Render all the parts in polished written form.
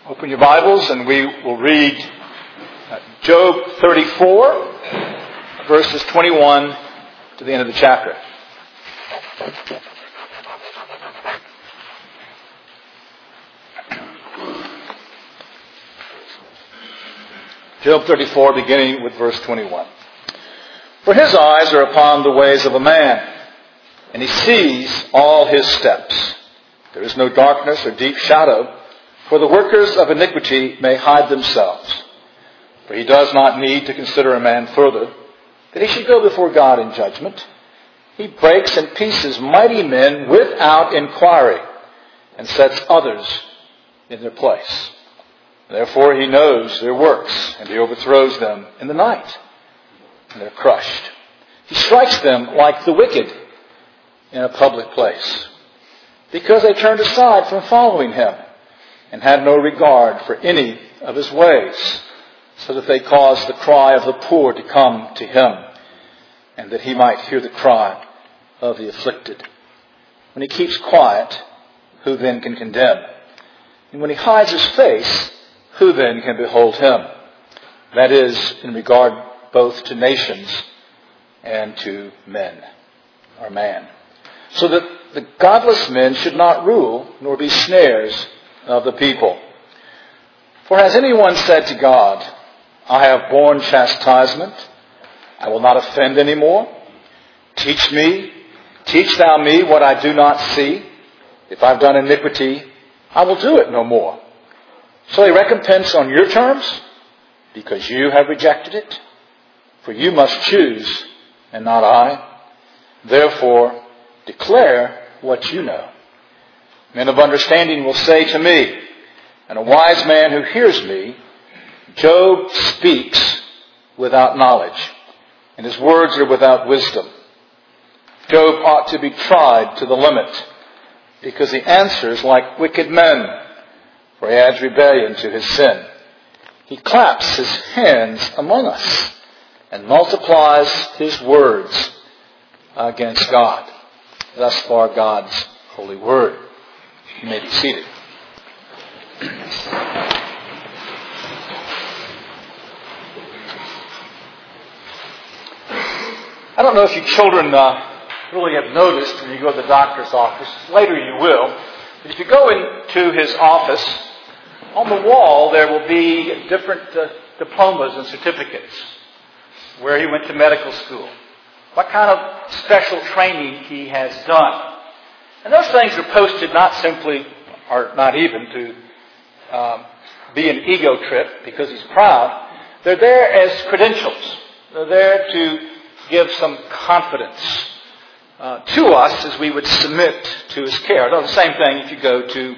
Open your Bibles and we will read Job 34, verses 21 to the end of the chapter. Job 34, beginning with verse 21. For his eyes are upon the ways of a man, and he sees all his steps. There is no darkness or deep shadow, for the workers of iniquity may hide themselves. For he does not need to consider a man further, that he should go before God in judgment. He breaks in pieces mighty men without inquiry, and sets others in their place. Therefore he knows their works, and he overthrows them in the night, and they're crushed. He strikes them like the wicked in a public place, because they turned aside from following him, and had no regard for any of his ways, so that they caused the cry of the poor to come to him, and that he might hear the cry of the afflicted. When he keeps quiet, who then can condemn? And when he hides his face, who then can behold him? That is, in regard both to nations and to men, or man. So that the godless men should not rule, nor be snares of the people. For has anyone said to God, I have borne chastisement, I will not offend any more? Teach thou me what I do not see. If I've done iniquity, I will do it no more. Shall he recompense on your terms, because you have rejected it? For you must choose, and not I. Therefore, declare what you know. Men of understanding will say to me, and a wise man who hears me, Job speaks without knowledge, and his words are without wisdom. Job ought to be tried to the limit, because he answers like wicked men, for he adds rebellion to his sin. He claps his hands among us, and multiplies his words against God. Thus far God's holy word. You may be seated. I don't know if you children really have noticed when you go to the doctor's office. Later you will. But if you go into his office, on the wall there will be different diplomas and certificates. Where he went to medical school. What kind of special training he has done. And those things are posted not simply, or not even to be an ego trip because he's proud. They're there as credentials. They're there to give some confidence to us as we would submit to his care. The same thing if you go to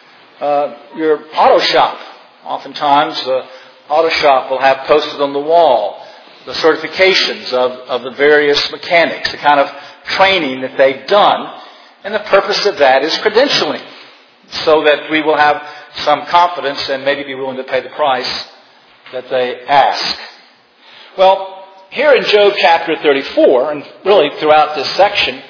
your auto shop. Oftentimes the auto shop will have posted on the wall the certifications of the various mechanics, the kind of training that they've done. And the purpose of that is credentialing, so that we will have some confidence and maybe be willing to pay the price that they ask. Well, here in Job chapter 34, and really throughout this section,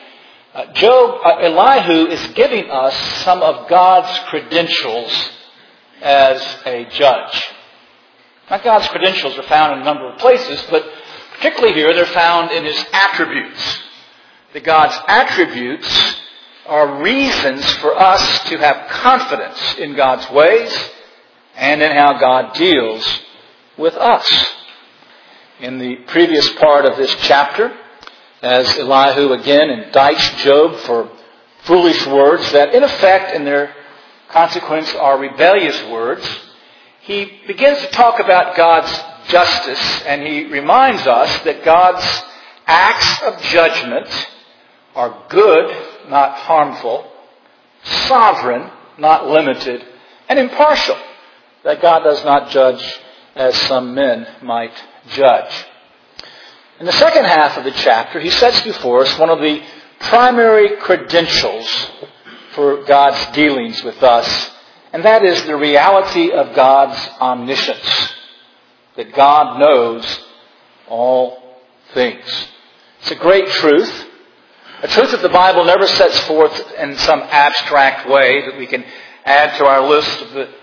Elihu is giving us some of God's credentials as a judge. Now, God's credentials are found in a number of places, but particularly here they're found in his attributes. That God's attributes are reasons for us to have confidence in God's ways and in how God deals with us. In the previous part of this chapter, as Elihu again indicts Job for foolish words that in effect in their consequence are rebellious words, he begins to talk about God's justice, and he reminds us that God's acts of judgment are good, not harmful, sovereign, not limited, and impartial. That God does not judge as some men might judge. In the second half of the chapter, he sets before us one of the primary credentials for God's dealings with us, and that is the reality of God's omniscience. That God knows all things. It's a great truth. A truth that the Bible never sets forth in some abstract way that we can add to our list of the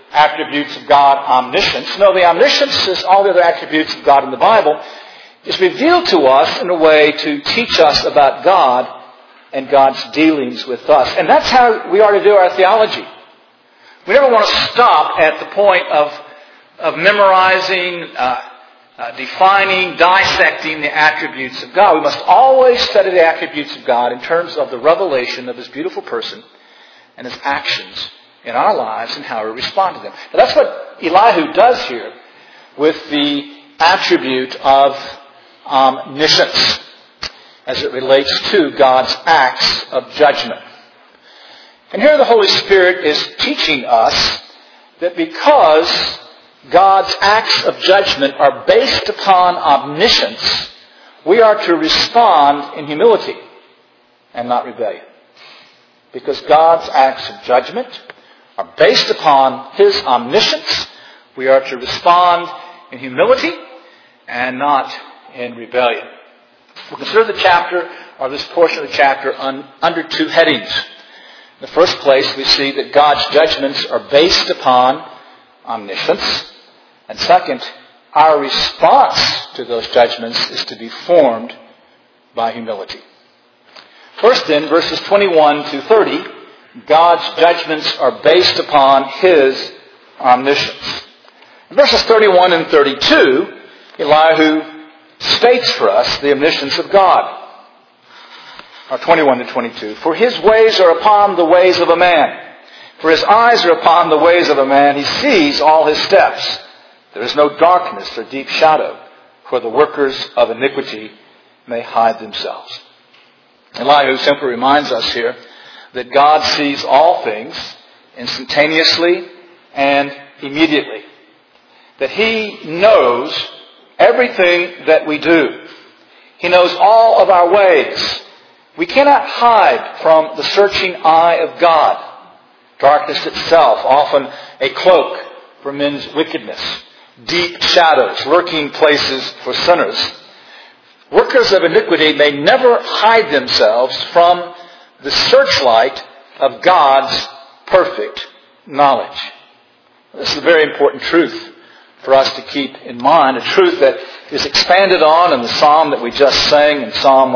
attributes of God, omniscience. No, the omniscience is all the other attributes of God in the Bible, is revealed to us in a way to teach us about God and God's dealings with us. And that's how we are to do our theology. We never want to stop at the point of memorizing, defining, dissecting the attributes of God. We must always study the attributes of God in terms of the revelation of His beautiful person and His actions in our lives and how we respond to them. Now, that's what Elihu does here with the attribute of omniscience as it relates to God's acts of judgment. And here the Holy Spirit is teaching us that because God's acts of judgment are based upon omniscience, we are to respond in humility and not rebellion. Because God's acts of judgment are based upon His omniscience, we are to respond in humility and not in rebellion. We'll consider the chapter, or this portion of the chapter, under two headings. In the first place, we see that God's judgments are based upon omniscience. And second, our response to those judgments is to be formed by humility. First then, verses 21 to 30, God's judgments are based upon His omniscience. In verses 31 and 32, Elihu states for us the omniscience of God. Or 21 to 22. For His ways are upon the ways of a man. For His eyes are upon the ways of a man. He sees all his steps. There is no darkness or deep shadow, where the workers of iniquity may hide themselves. Elihu simply reminds us here that God sees all things instantaneously and immediately. That He knows everything that we do. He knows all of our ways. We cannot hide from the searching eye of God. Darkness itself, often a cloak for men's wickedness. Deep shadows, lurking places for sinners. Workers of iniquity may never hide themselves from the searchlight of God's perfect knowledge. This is a very important truth for us to keep in mind, a truth that is expanded on in the psalm that we just sang in Psalm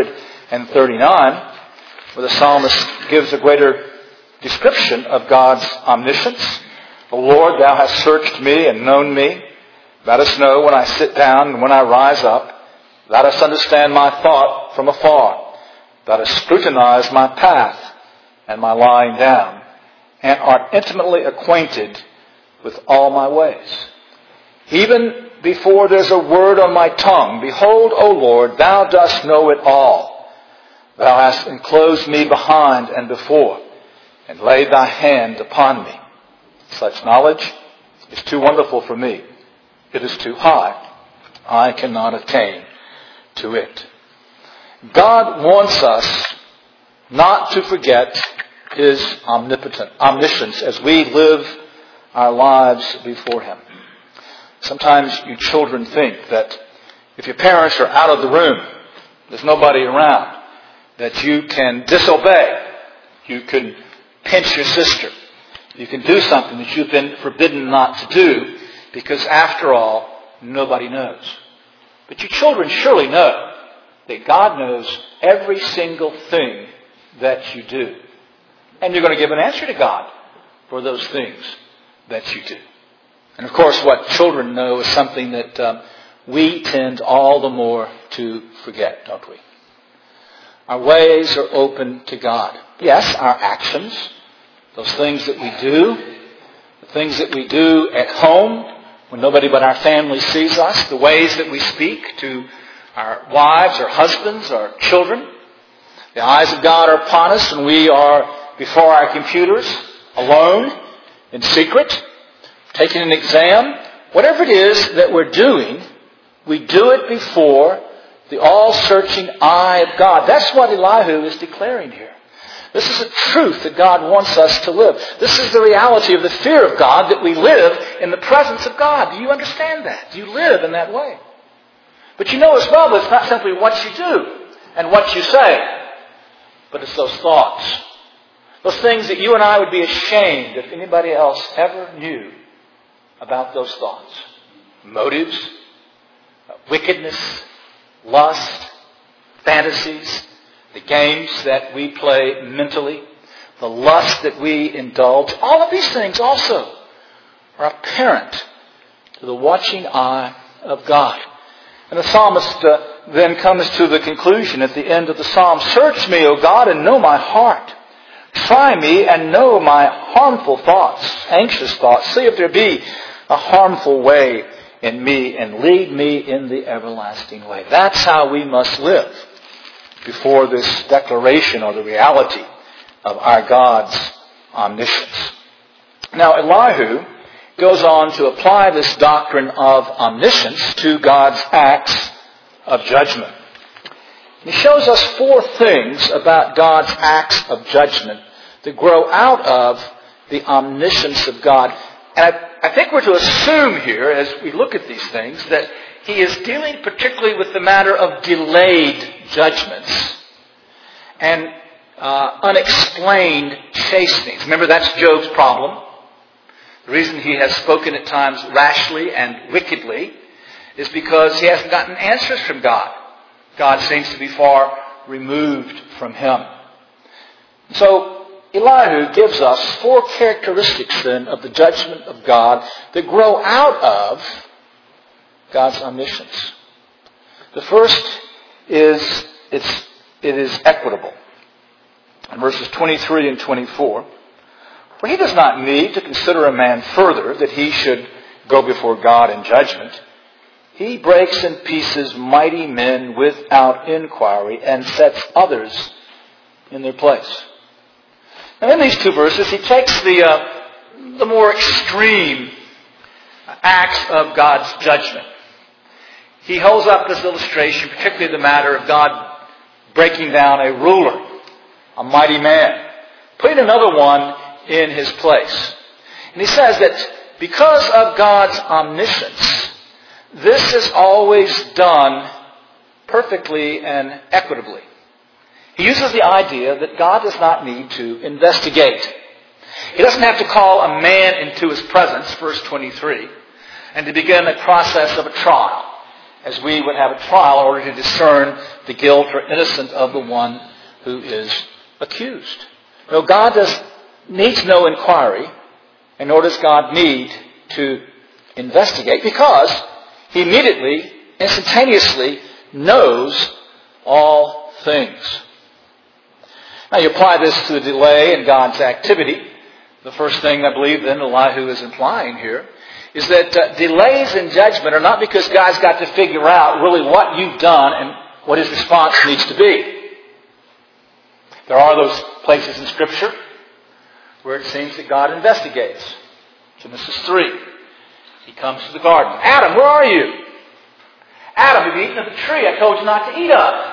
139, where the psalmist gives a greater description of God's omniscience. O Lord, Thou hast searched me and known me. Thou dost know when I sit down and when I rise up. Thou dost understand my thought from afar. Thou dost scrutinize my path and my lying down, and art intimately acquainted with all my ways. Even before there's a word on my tongue, behold, O Lord, Thou dost know it all. Thou hast enclosed me behind and before, and laid Thy hand upon me. Such knowledge is too wonderful for me. It is too high. I cannot attain to it. God wants us not to forget His omniscience as we live our lives before Him. Sometimes you children think that if your parents are out of the room, there's nobody around, that you can disobey. You can pinch your sister. You can do something that you've been forbidden not to do because, after all, nobody knows. But you children surely know that God knows every single thing that you do. And you're going to give an answer to God for those things that you do. And of course, what children know is something that we tend all the more to forget, don't we? Our ways are open to God. Yes, our actions, those things that we do, the things that we do at home when nobody but our family sees us, the ways that we speak to our wives or husbands or children. The eyes of God are upon us when we are before our computers, alone, in secret, taking an exam. Whatever it is that we're doing, we do it before the all-searching eye of God. That's what Elihu is declaring here. This is a truth that God wants us to live. This is the reality of the fear of God, that we live in the presence of God. Do you understand that? Do you live in that way? But you know as well that it's not simply what you do and what you say, but it's those thoughts. Those things that you and I would be ashamed if anybody else ever knew about those thoughts. Motives, wickedness, lust, fantasies, the games that we play mentally, the lust that we indulge. All of these things also are apparent to the watching eye of God. And the psalmist then comes to the conclusion at the end of the psalm, "Search me, O God, and know my heart. Try me and know my harmful thoughts, anxious thoughts. See if there be a harmful way in me and lead me in the everlasting way." That's how we must live before this declaration or the reality of our God's omniscience. Now, Elihu goes on to apply this doctrine of omniscience to God's acts of judgment. He shows us 4 things about God's acts of judgment that grow out of the omniscience of God. And I think we're to assume here, as we look at these things, that he is dealing particularly with the matter of delayed judgments and unexplained chastenings. Remember, that's Job's problem. The reason he has spoken at times rashly and wickedly is because he hasn't gotten answers from God. God seems to be far removed from him. So Elihu gives us 4 characteristics then of the judgment of God that grow out of God's omniscience. The first is it is equitable. In verses 23 and 24, "For he does not need to consider a man further that he should go before God in judgment. He breaks in pieces mighty men without inquiry and sets others in their place." Now in these 2 verses, he takes the more extreme acts of God's judgment. He holds up this illustration, particularly the matter of God breaking down a ruler, a mighty man, putting another one in his place. And he says that because of God's omniscience, this is always done perfectly and equitably. He uses the idea that God does not need to investigate. He doesn't have to call a man into his presence, verse 23, and to begin a process of a trial, as we would have a trial in order to discern the guilt or innocence of the one who is accused. No, God needs no inquiry, and nor does God need to investigate, because he immediately, instantaneously knows all things. Now you apply this to the delay in God's activity. The first thing I believe then Elihu is implying here is that delays in judgment are not because God's got to figure out really what you've done and what his response needs to be. There are those places in Scripture where it seems that God investigates. Genesis 3. He comes to the garden. "Adam, where are you? Adam, have you eaten of the tree I told you not to eat of?"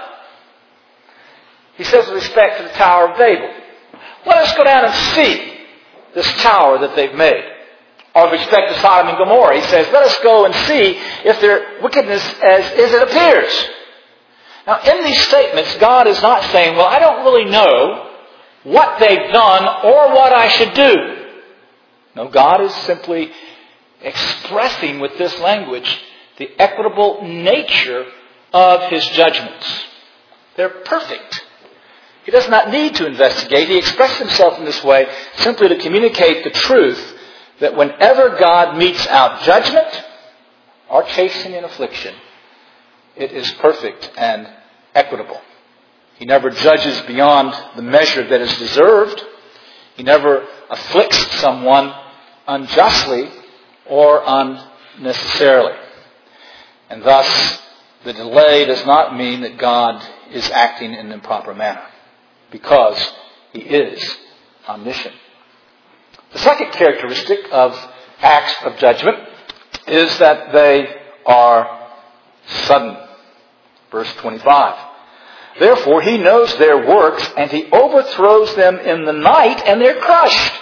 He says with respect to the Tower of Babel, "Let us go down and see this tower that they've made." Or with respect to Sodom and Gomorrah, he says, "Let us go and see if their wickedness as it appears." Now, in these statements, God is not saying, "Well, I don't really know what they've done or what I should do." No, God is simply expressing with this language the equitable nature of his judgments. They're perfect. He does not need to investigate. He expressed himself in this way simply to communicate the truth that whenever God metes out judgment or chastening and affliction, it is perfect and equitable. He never judges beyond the measure that is deserved. He never afflicts someone unjustly or unnecessarily. And thus, the delay does not mean that God is acting in an improper manner, because he is omniscient. The second characteristic of acts of judgment is that they are sudden. Verse 25. "Therefore he knows their works, and he overthrows them in the night, and they're crushed."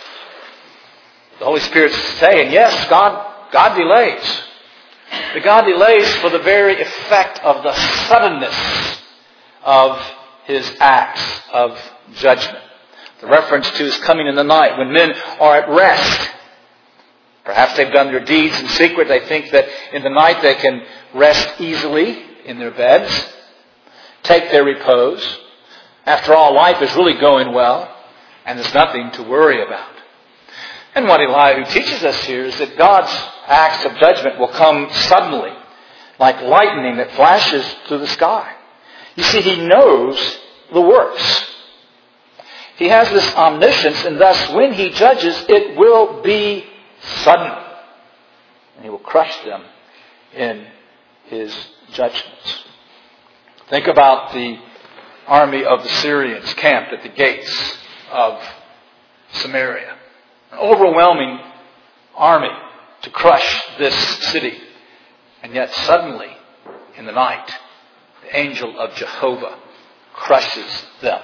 The Holy Spirit's saying, yes, God delays. But God delays for the very effect of the suddenness of his acts of judgment. The reference to his coming in the night when men are at rest. Perhaps they've done their deeds in secret. They think that in the night they can rest easily in their beds, take their repose. After all, life is really going well, and there's nothing to worry about. And what Elihu teaches us here is that God's acts of judgment will come suddenly, like lightning that flashes through the sky. You see, he knows the works. He has this omniscience, and thus when he judges, it will be sudden. And he will crush them in his judgments. Think about the army of the Syrians camped at the gates of Samaria. An overwhelming army to crush this city. And yet suddenly, in the night, the angel of Jehovah crushes them.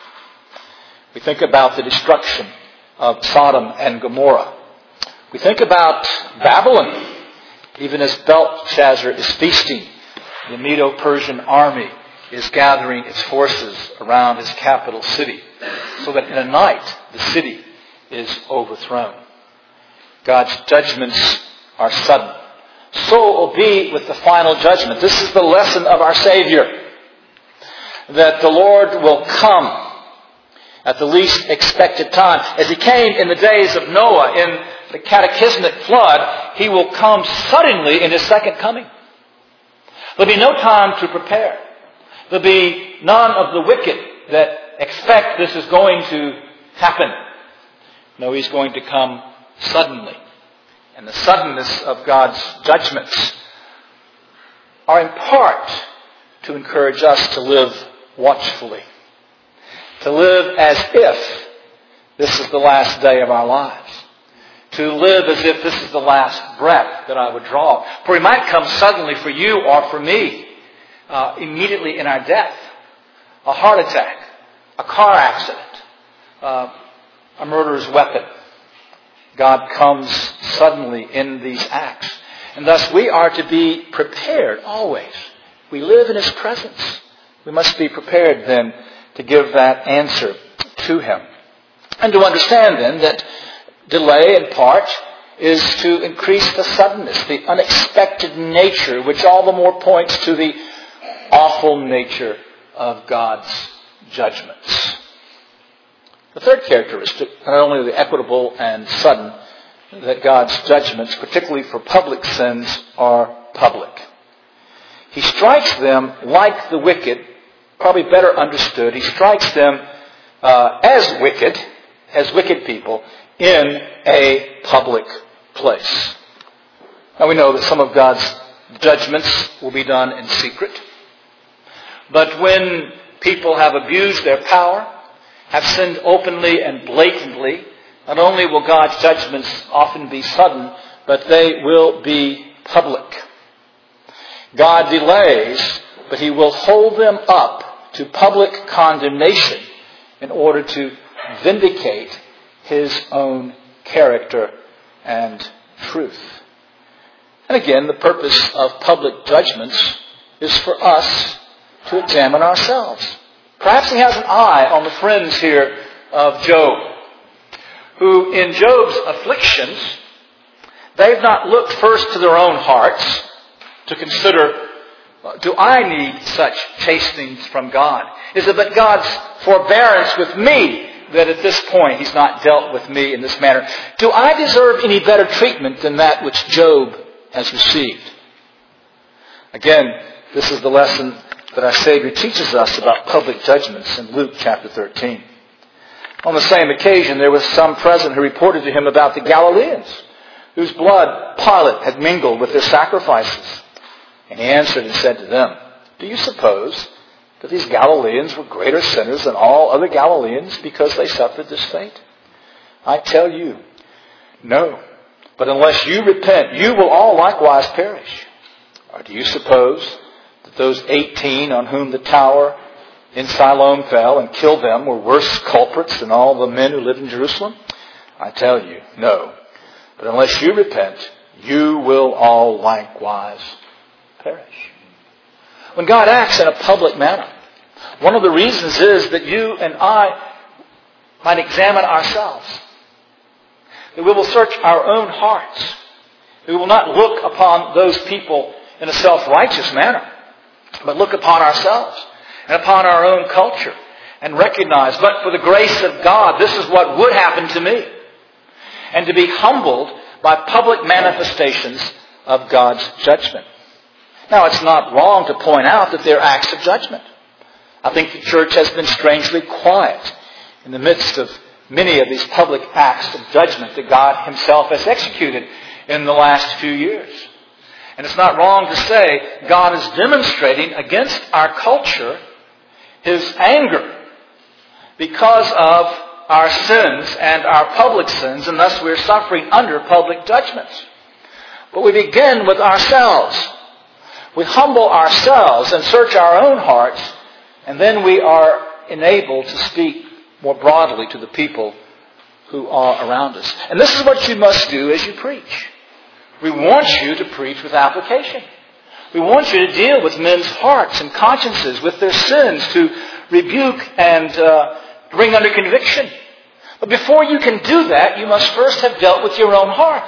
We think about the destruction of Sodom and Gomorrah. We think about Babylon. Even as Belshazzar is feasting, the Medo-Persian army is gathering its forces around his capital city, so that in a night the city is overthrown. God's judgments are sudden. So it will be with the final judgment. This is the lesson of our Savior, that the Lord will come at the least expected time. As he came in the days of Noah in the cataclysmic flood, he will come suddenly in his second coming. There'll be no time to prepare. There'll be none of the wicked that expect this is going to happen. No, he's going to come suddenly. And the suddenness of God's judgments are in part to encourage us to live watchfully. To live as if this is the last day of our lives. To live as if this is the last breath that I would draw. For he might come suddenly for you or for me, immediately in our death. A heart attack, a car accident, a murderer's weapon. God comes suddenly in these acts. And thus we are to be prepared always. We live in his presence. We must be prepared then to give that answer to him. And to understand then that delay in part is to increase the suddenness, the unexpected nature, which all the more points to the awful nature of God's judgments. The third characteristic, not only are they equitable and sudden, that God's judgments, particularly for public sins, are public. He strikes them like the wicked, probably better understood. He strikes them as wicked people, in a public place. Now we know that some of God's judgments will be done in secret. But when people have abused their power, have sinned openly and blatantly, not only will God's judgments often be sudden, but they will be public. God delays, but he will hold them up to public condemnation in order to vindicate his own character and truth. And again, the purpose of public judgments is for us to examine ourselves. Perhaps he has an eye on the friends here of Job, who in Job's afflictions, they've not looked first to their own hearts to consider, do I need such chastenings from God? Is it but God's forbearance with me that at this point he's not dealt with me in this manner? Do I deserve any better treatment than that which Job has received? Again, this is the lesson that our Savior teaches us about public judgments in Luke chapter 13. On the same occasion, there was some present who reported to him about the Galileans, whose blood Pilate had mingled with their sacrifices. And he answered and said to them, do you suppose that these Galileans were greater sinners than all other Galileans because they suffered this fate? I tell you, no. But unless you repent, you will all likewise perish. Or do you suppose that those 18 on whom the tower in Siloam fell and killed them were worse culprits than all the men who lived in Jerusalem? I tell you, no. But unless you repent, you will all likewise perish. When God acts in a public manner, one of the reasons is that you and I might examine ourselves. That we will search our own hearts. We will not look upon those people in a self-righteous manner, but look upon ourselves and upon our own culture and recognize, but for the grace of God, this is what would happen to me. And to be humbled by public manifestations of God's judgment. Now, it's not wrong to point out that they're acts of judgment. I think the church has been strangely quiet in the midst of many of these public acts of judgment that God Himself has executed in the last few years. And it's not wrong to say God is demonstrating against our culture His anger because of our sins and our public sins, and thus we're suffering under public judgments. But we begin with ourselves. We humble ourselves and search our own hearts, and then we are enabled to speak more broadly to the people who are around us. And this is what you must do as you preach. We want you to preach with application. We want you to deal with men's hearts and consciences, with their sins, to rebuke and bring under conviction. But before you can do that, you must first have dealt with your own heart.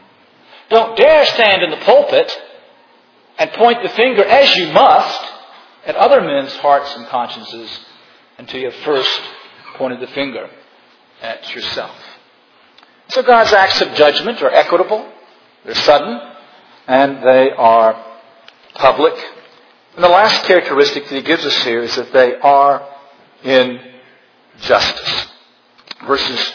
Don't dare stand in the pulpit and point the finger, as you must, at other men's hearts and consciences until you have first pointed the finger at yourself. So God's acts of judgment are equitable, they're sudden, and they are public. And the last characteristic that He gives us here is that they are in justice. Verses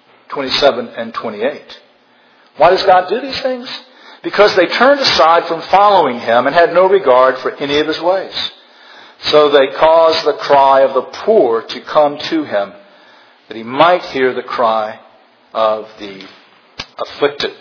27 and 28. Why does God do these things? Because they turned aside from following Him and had no regard for any of His ways. So they caused the cry of the poor to come to Him, that He might hear the cry of the afflicted.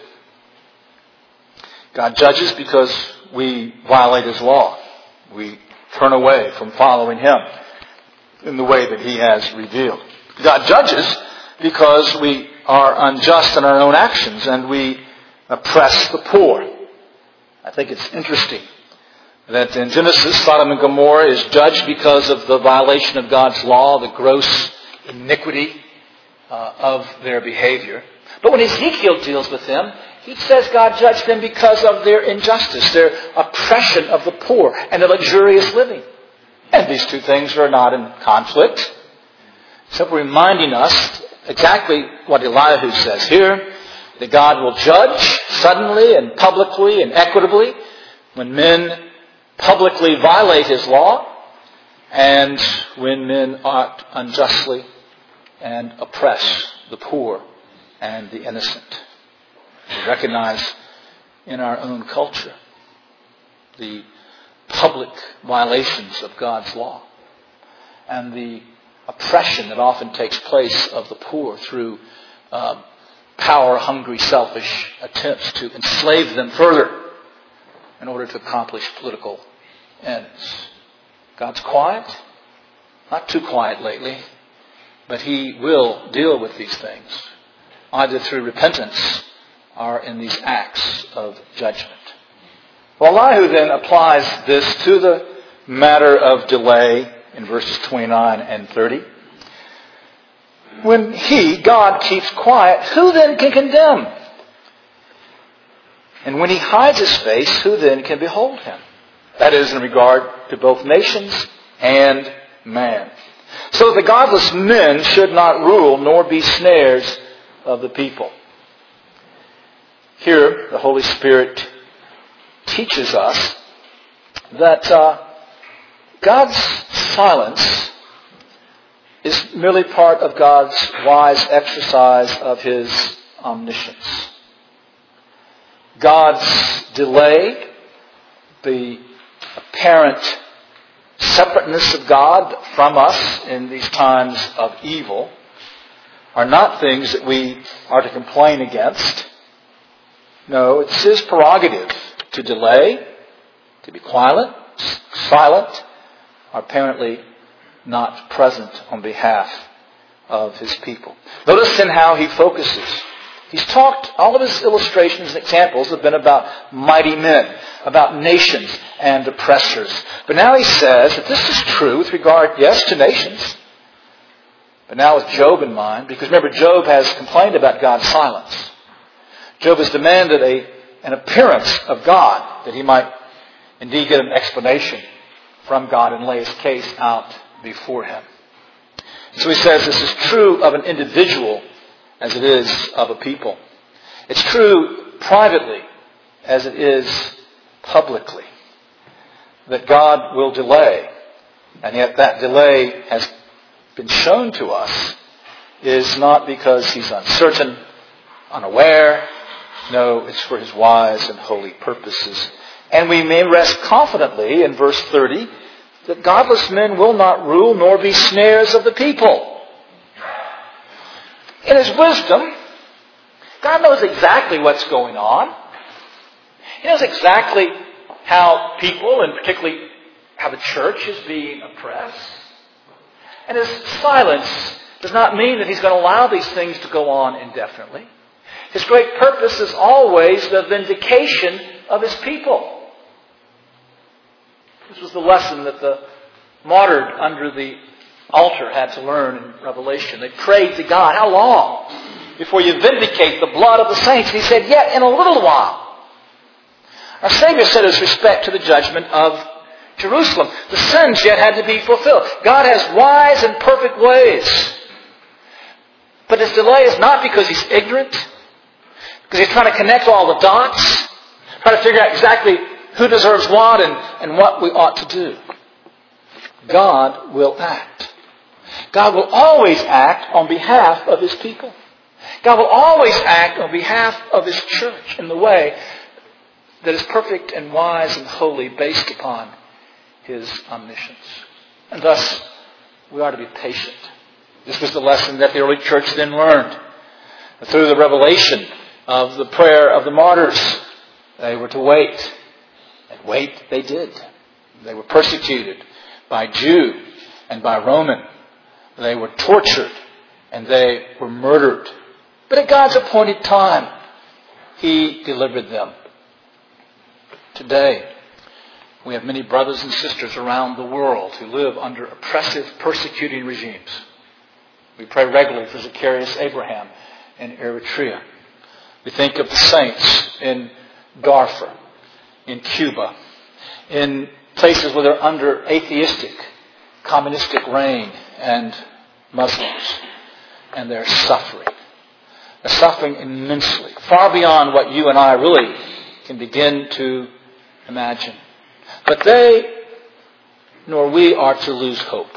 God judges because we violate His law. We turn away from following Him in the way that He has revealed. God judges because we are unjust in our own actions and we oppress the poor. I think it's interesting that in Genesis, Sodom and Gomorrah is judged because of the violation of God's law, the gross iniquity of their behavior. But when Ezekiel deals with them, he says God judged them because of their injustice, their oppression of the poor, and their luxurious living. And these two things are not in conflict. Simply reminding us exactly what Elihu says here, that God will judge suddenly and publicly and equitably when men publicly violate His law and when men act unjustly and oppress the poor and the innocent. We recognize in our own culture the public violations of God's law and the oppression that often takes place of the poor through power-hungry, selfish attempts to enslave them further in order to accomplish political ends. God's quiet, not too quiet lately, but He will deal with these things, either through repentance or in these acts of judgment. Well, Elihu then applies this to the matter of delay in verses 29 and 30. When God, keeps quiet, who then can condemn? And when He hides His face, who then can behold Him? That is in regard to both nations and man. So the godless men should not rule, nor be snares of the people. Here, the Holy Spirit teaches us that God's silence is merely part of God's wise exercise of His omniscience. God's delay, the apparent separateness of God from us in these times of evil, are not things that we are to complain against. No, it's His prerogative to delay, to be silent, are apparently not present on behalf of His people. Notice in how He focuses. He's talked, all of His illustrations and examples have been about mighty men, about nations and oppressors. But now He says that this is true with regard, yes, to nations, But now with Job in mind, because remember, Job has complained about God's silence. Job has demanded an appearance of God, that he might indeed get an explanation from God and lay his case out before him. So he says this is true of an individual as it is of a people. It's true privately as it is publicly. That God will delay, and yet that delay has been shown to us is not because he's uncertain, unaware. No, it's for his wise and holy purposes. And we may rest confidently in verse 30 that godless men will not rule nor be snares of the people. In his wisdom, God knows exactly what's going on. He knows exactly how people, and particularly how the church, is being oppressed. And his silence does not mean that he's going to allow these things to go on indefinitely. His great purpose is always the vindication of his people. This was the lesson that the martyred under the altar had to learn in Revelation. They prayed to God, how long before you vindicate the blood of the saints? And he said, yet in a little while. Our Savior said with respect to the judgment of Jerusalem, the sins yet had to be fulfilled. God has wise and perfect ways. But his delay is not because he's ignorant, because he's trying to connect all the dots, trying to figure out exactly who deserves what and what we ought to do. God will act. God will always act on behalf of his people. God will always act on behalf of his church in the way that is perfect and wise and holy, based upon his omniscience. And thus, we are to be patient. This was the lesson that the early church then learned. Through the revelation of the prayer of the martyrs, they were to wait. And wait they did. They were persecuted by Jew and by Roman. They were tortured and they were murdered. But at God's appointed time, he delivered them. Today, we have many brothers and sisters around the world who live under oppressive, persecuting regimes. We pray regularly for Zacharias Abraham in Eritrea. We think of the saints in Darfur, in Cuba, in places where they're under atheistic, communistic reign and Muslims. And they're suffering. They're suffering immensely, far beyond what you and I really can begin to imagine. But they, nor we, are to lose hope.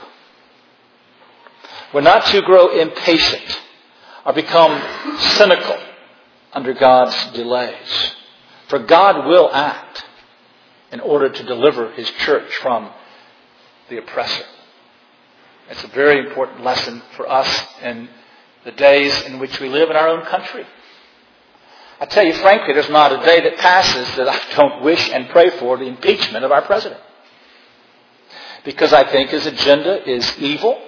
We're not to grow impatient or become cynical under God's delays. For God will act in order to deliver his church from the oppressor. It's a very important lesson for us in the days in which we live in our own country. I tell you frankly, there's not a day that passes that I don't wish and pray for the impeachment of our president. Because I think his agenda is evil,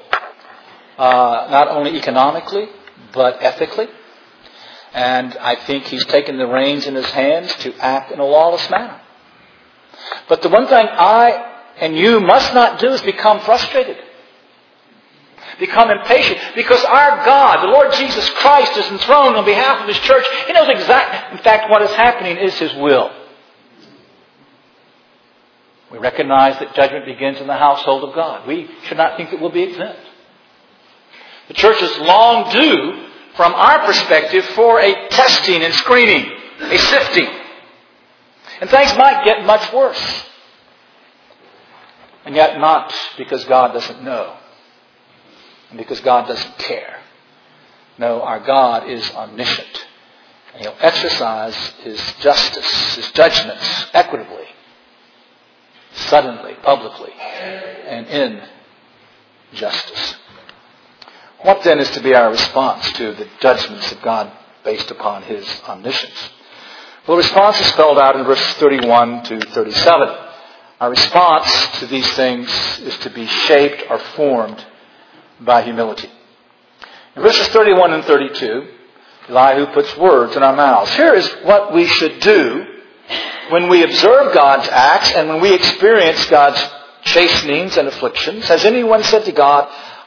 not only economically, but ethically. And I think he's taken the reins in his hands to act in a lawless manner. But the one thing I and you must not do is become frustrated. Become impatient. Because our God, the Lord Jesus Christ, is enthroned on behalf of his church. He knows exactly, in fact, what is happening is his will. We recognize that judgment begins in the household of God. We should not think that we'll be exempt. The church is long due, from our perspective, for a testing and screening, a sifting. And things might get much worse. And yet not because God doesn't know. And because God doesn't care. No, our God is omniscient. And he'll exercise his justice, his judgments, equitably, suddenly, publicly, and in justice. What then is to be our response to the judgments of God based upon his omniscience? Well, the response is spelled out in verses 31 to 37. Our response to these things is to be shaped or formed by humility. In verses 31 and 32, Elihu puts words in our mouths. Here is what we should do when we observe God's acts and when we experience God's chastenings and afflictions. Has anyone said to God,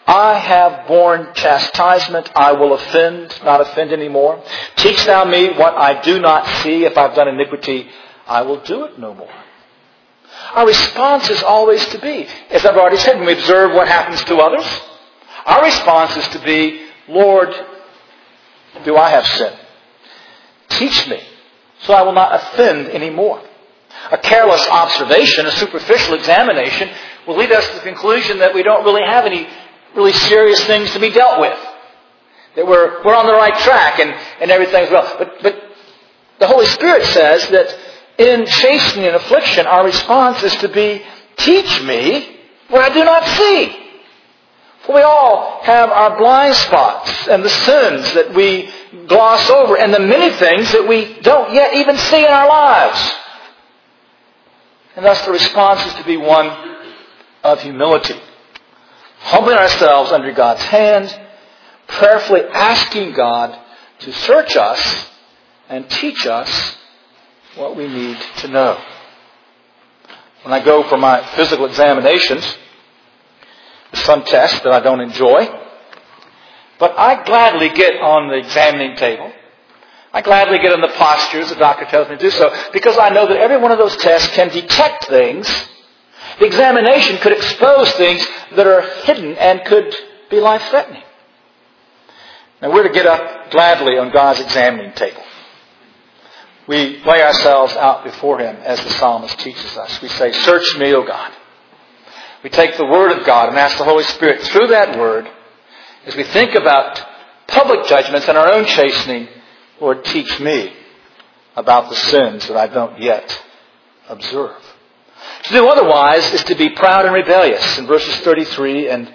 I have borne chastisement. I will not offend anymore. Teach thou me what I do not see. If I've done iniquity, I will do it no more. Our response is always to be, as I've already said, when we observe what happens to others, our response is to be, Lord, do I have sin? Teach me, so I will not offend anymore. A careless observation, a superficial examination, will lead us to the conclusion that we don't really have any really serious things to be dealt with. That we're on the right track and everything's well. But the Holy Spirit says that in chastening and affliction, our response is to be, teach me what I do not see. For we all have our blind spots and the sins that we gloss over and the many things that we don't yet even see in our lives. And thus the response is to be one of humility. Humbling ourselves under God's hand, prayerfully asking God to search us and teach us what we need to know. When I go for my physical examinations, there's some tests that I don't enjoy, but I gladly get on the examining table. I gladly get in the postures the doctor tells me to do so, because I know that every one of those tests can detect things. The examination could expose things that are hidden and could be life-threatening. Now we're to get up gladly on God's examining table. We lay ourselves out before Him as the psalmist teaches us. We say, search me, O God. We take the Word of God and ask the Holy Spirit through that Word, as we think about public judgments and our own chastening, Lord, teach me about the sins that I don't yet observe. To do otherwise is to be proud and rebellious. In verses 33 and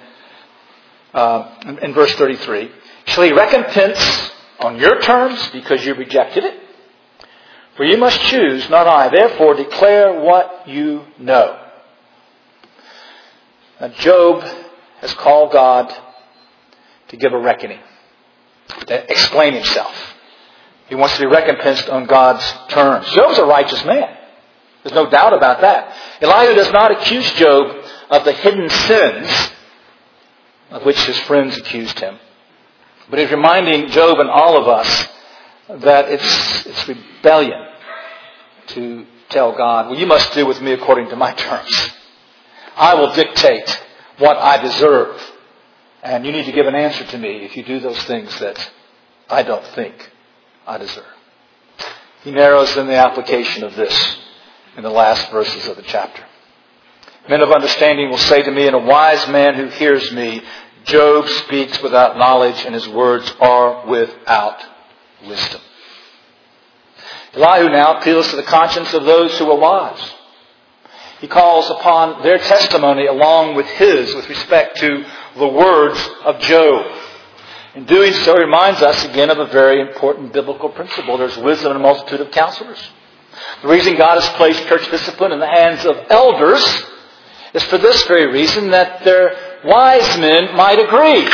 in verse 33, shall He recompense on your terms because you rejected it? For you must choose, not I. Therefore declare what you know. Now, Job has called God to give a reckoning, to explain himself. He wants to be recompensed on God's terms. Job's a righteous man. There's no doubt about that. Elihu does not accuse Job of the hidden sins of which his friends accused him. But he's reminding Job and all of us that it's rebellion to tell God, well, you must do with me according to my terms. I will dictate what I deserve. And you need to give an answer to me if you do those things that I don't think I deserve. He narrows in the application of this in the last verses of the chapter. Men of understanding will say to me, and a wise man who hears me, Job speaks without knowledge, and his words are without wisdom. Elihu now appeals to the conscience of those who are wise. He calls upon their testimony along with his with respect to the words of Job. In doing so, he reminds us again of a very important biblical principle. There's wisdom in a multitude of counselors. The reason God has placed church discipline in the hands of elders is for this very reason, that their wise men might agree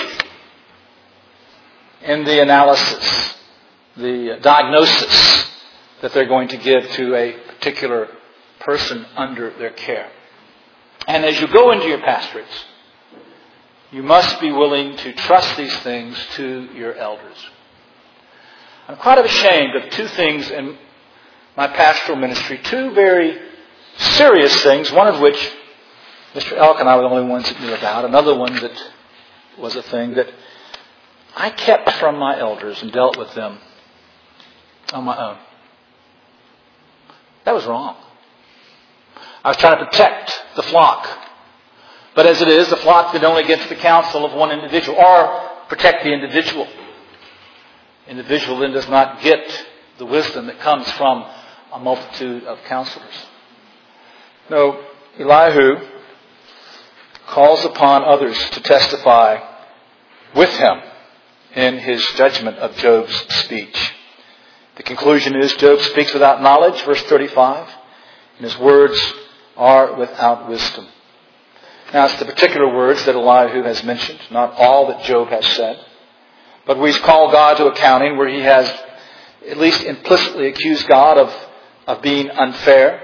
in the analysis, the diagnosis that they're going to give to a particular person under their care. And as you go into your pastorates, you must be willing to trust these things to your elders. I'm quite ashamed of two things in my pastoral ministry, two very serious things, one of which Mr. Elk and I were the only ones that knew about, another one that was a thing that I kept from my elders and dealt with them on my own. That was wrong. I was trying to protect the flock. But as it is, the flock did only get to the counsel of one individual, or protect the individual. Individual then does not get the wisdom that comes from a multitude of counselors. No, Elihu calls upon others to testify with him in his judgment of Job's speech. The conclusion is Job speaks without knowledge, verse 35, and his words are without wisdom. Now, it's the particular words that Elihu has mentioned, not all that Job has said, but where he's called God to accounting, where he has at least implicitly accused God of being unfair,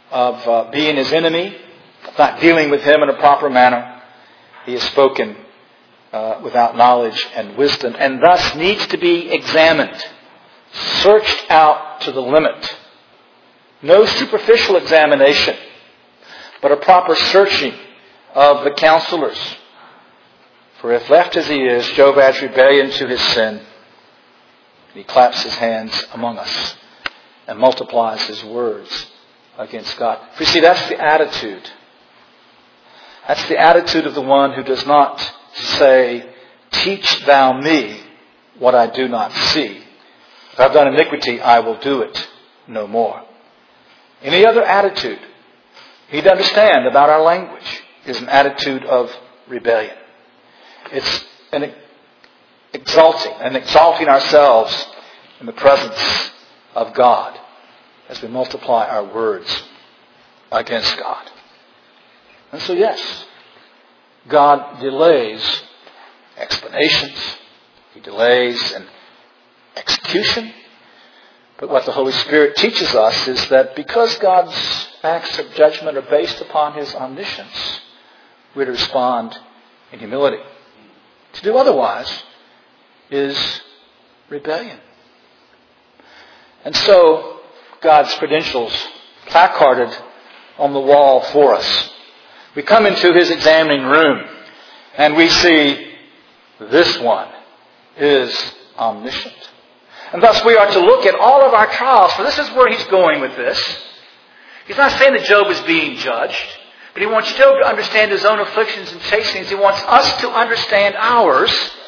of being his enemy, of not dealing with him in a proper manner. He has spoken without knowledge and wisdom, and thus needs to be examined, searched out to the limit. No superficial examination, but a proper searching of the counselors. For if left as he is, Job adds rebellion to his sin. He claps his hands among us and multiplies his words against God. For you see, that's the attitude. That's the attitude of the one who does not say, teach thou me what I do not see. If I've done iniquity, I will do it no more. Any other attitude he'd understand about our language is an attitude of rebellion. It's an exalting ourselves in the presence of God as we multiply our words against God. And so yes, God delays explanations. He delays an execution. But what the Holy Spirit teaches us is that because God's acts of judgment are based upon His omniscience, we're to respond in humility. To do otherwise is rebellion. And so, God's credentials placarded on the wall for us. We come into His examining room and we see this one is omniscient. And thus we are to look at all of our trials, for this is where he's going with this. He's not saying that Job is being judged, but he wants Job to understand his own afflictions and chastenings. He wants us to understand ours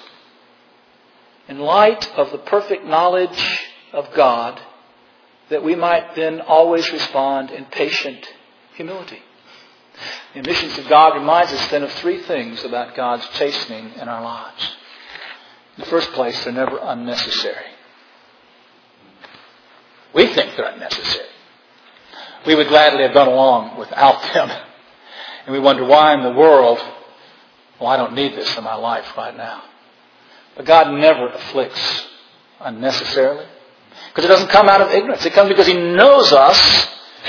in light of the perfect knowledge of God, that we might then always respond in patient humility. The omniscience of God reminds us then of three things about God's chastening in our lives. In the first place, they're never unnecessary. We think they're unnecessary. We would gladly have gone along without them. And we wonder why in the world, well, I don't need this in my life right now. But God never afflicts unnecessarily. Because it doesn't come out of ignorance. It comes because He knows us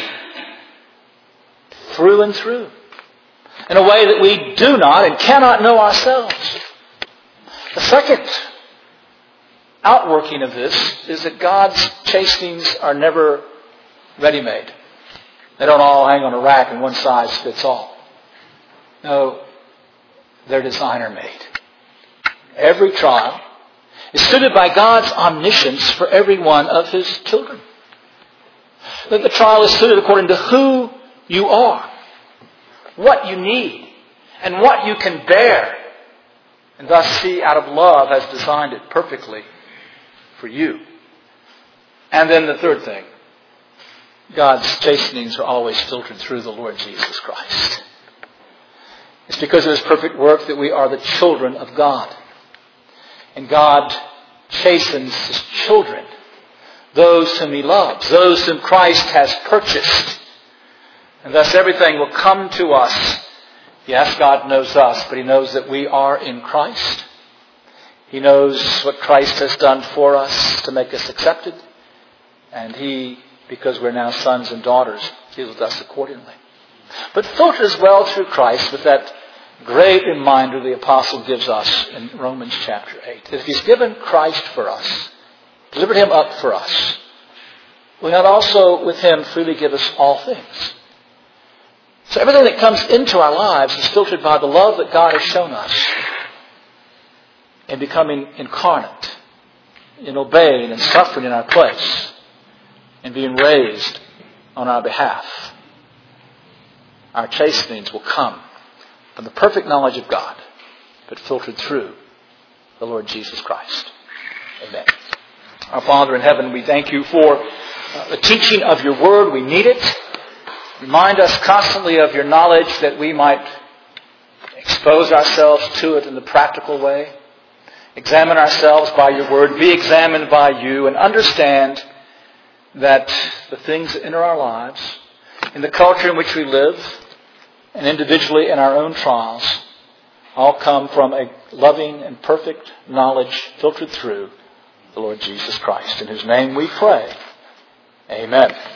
through and through. In a way that we do not and cannot know ourselves. The second outworking of this is that God's chastenings are never ready-made. They don't all hang on a rack and one size fits all. No, they're designer-made. Every trial is suited by God's omniscience for every one of His children. That the trial is suited according to who you are, what you need, and what you can bear. And thus He, out of love, has designed it perfectly for you. And then the third thing, God's chastenings are always filtered through the Lord Jesus Christ. It's because of His perfect work that we are the children of God. And God chastens His children, those whom He loves, those whom Christ has purchased. And thus everything will come to us. Yes, God knows us, but He knows that we are in Christ. He knows what Christ has done for us to make us accepted. And He, because we're now sons and daughters, deals with us accordingly. But filtered as well through Christ with that great reminder the apostle gives us in Romans chapter 8. That if He's given Christ for us, delivered Him up for us, will not also with Him freely give us all things? So everything that comes into our lives is filtered by the love that God has shown us in becoming incarnate, in obeying and suffering in our place, and being raised on our behalf. Our chastenings will come from the perfect knowledge of God, but filtered through the Lord Jesus Christ. Amen. Our Father in heaven, we thank You for the teaching of Your word. We need it. Remind us constantly of Your knowledge that we might expose ourselves to it in the practical way. Examine ourselves by Your word. Be examined by You and understand that the things that enter our lives, in the culture in which we live, and individually in our own trials, all come from a loving and perfect knowledge filtered through the Lord Jesus Christ, in whose name we pray. Amen.